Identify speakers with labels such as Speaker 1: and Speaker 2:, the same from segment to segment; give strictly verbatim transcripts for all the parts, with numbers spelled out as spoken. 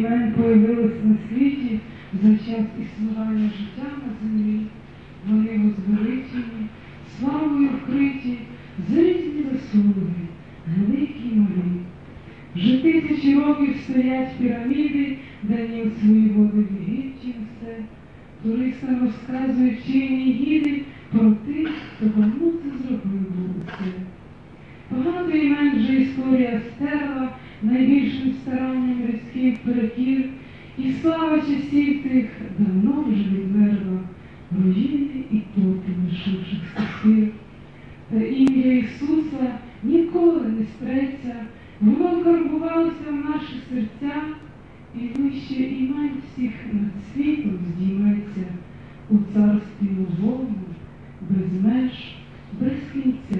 Speaker 1: імен появилось на світі за час існування життя на землі. Вони возвеличені, славою вкриті, за різні заслуги, великі й малі. Вже тисячі років стоять піраміди, дані у свої води в Єгипті несе. Туристам розказують вчені гіди про тих, хто давно це зробив усе. Багато імен вже історія стерла, найбільшим старанням людських перекір, і слава часів тих давно вже відмерла, руїни і топи лишивших стихів. Та ім'я Ісуса ніколи не стреться, воно карбувалося в наші серця, і вище імен всіх над світом здійметься у царстві Божому, без меж, без кінця.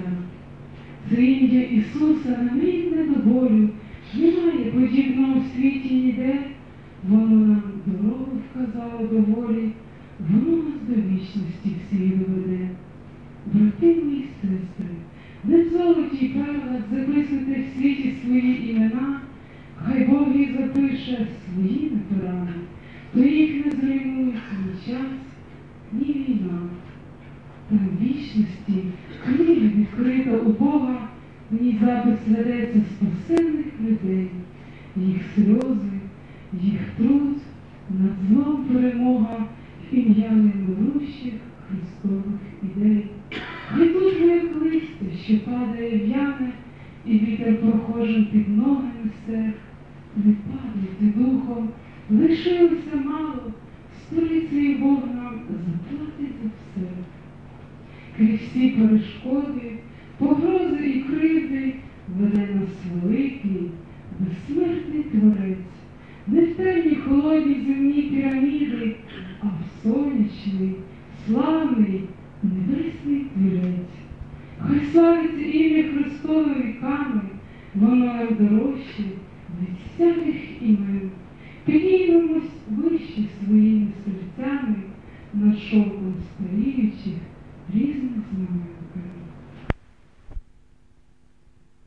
Speaker 1: Це ім'я Ісуса намрійне до болю, немає подібного в світі ніде. Воно нам дорогу вказало до волі, воно нас до вічності всі доведе. Брати мої сестри, не в золоті й перлах записуйте в світі свої імена, хай Бог їх запише своїми перами, то їх не зруйнують ні час, ні війна. Та в вічності книга відкрита у Бога, в ній запис ведеться спасенних людей, їх сльози, їх труд, над злом перемога, ім'я немирущих Христових ідей. Не тут ви, як листя, що падає в'яне, і вітер прохожим під ноги несе. Не падайте духом, лишилося мало, столицею Бог нам заплатить за все. Крізь всі перешкоди, погрози і кривди веде нас великий, безсмертний Творець. Не в темні холодні земні піраміди, а в сонячний, славний, небесний Творець. Хай славиться ім'я Христове віками, воно нам дорожче від всяких імен. Підіймемось вище своїми серцями, над шовком старіючи,